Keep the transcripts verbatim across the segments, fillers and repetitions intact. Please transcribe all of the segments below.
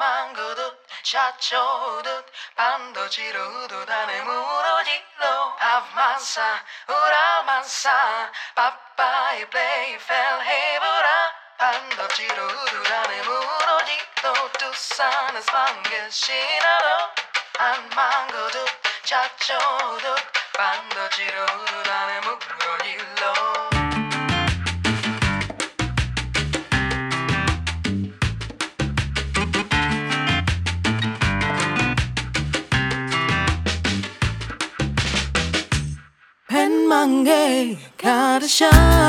망구듯 샤초듯 반도지로 우두단에 무너지러 앞만사 우라만사 빠빠이 플레이 펠 해보라 반도지로 우두단에 무너지러 두산에 상계시나도 안 망구듯 샤초듯 반도지로 우두단에 무너지러 팬망개 가르샤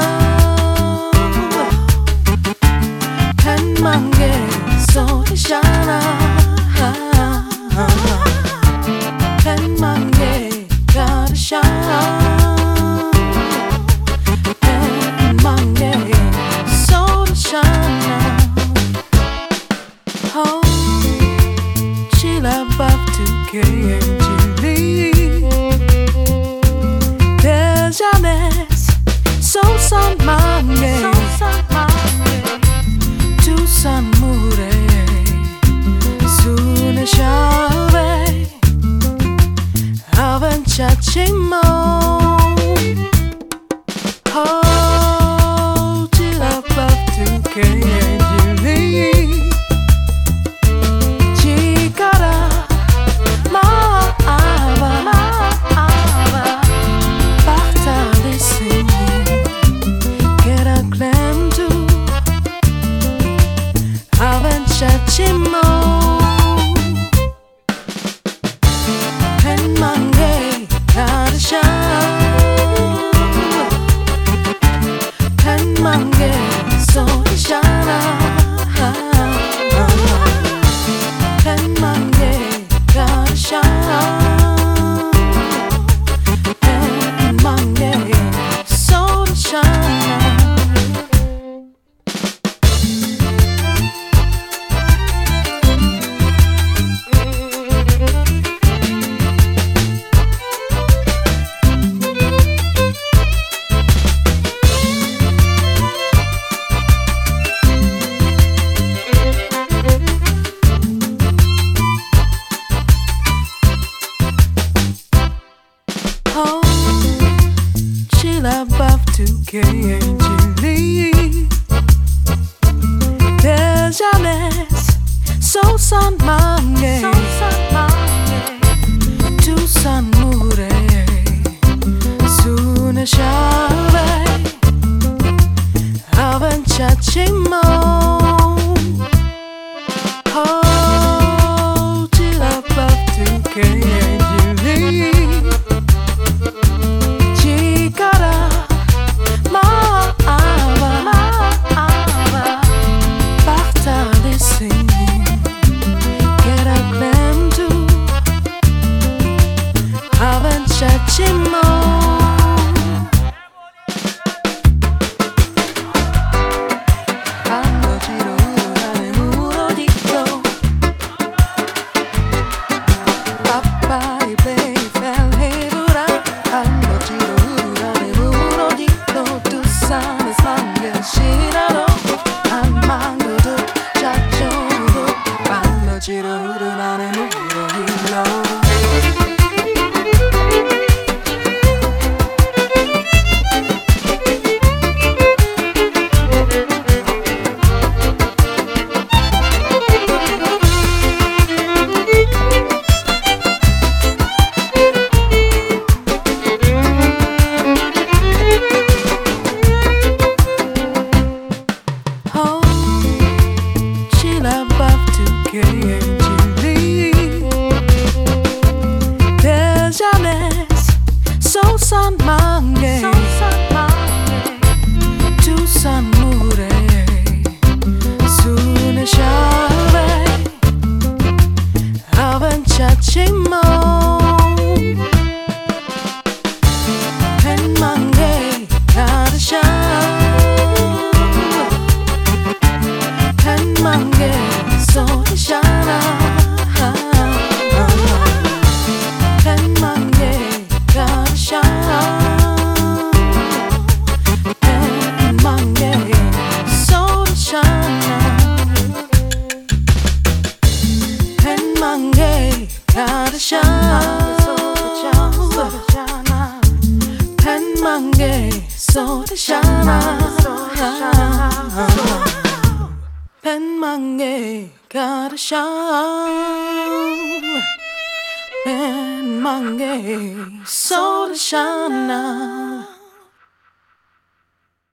팬망개 소리샤나 팬망개 가르샤 팬망개 소리샤나 Oh, she love up to K and Julie Jeunesse, 소선 망개 두산 물에 순의 샤베 아벤차 침모 Oh, till I love to K and Julie 지가라 마아바 Chimo 팬망개 가르샤 팬망개 소리샤나 팬망개 가르샤 팬망개 소리샤나 Oh, she love up to K and Julie Jeunesse, 소선 망개 두산 물에 순의 샤베 아벤차 침모 Oh, she love up to K and Julie 지가라 마아바 박탈리시 Get a claim to 아벤차 침모 반도지로 우라네 무너지고 빠빠이 플레이 펠 해보라 반도지로 우라네 무너지고 두산에 상계시나도 안 망고도 샤초도 반도지로 우라네 무너지고 Oh, she love up to K and Julie Jeunesse, 소선 망개 두산 물에 순의 샤베 아벤차 침모 팬망개 가르샤 팬망개 소리샤나 소리잖아 팬망에 가르샤 팬망에 소리잖아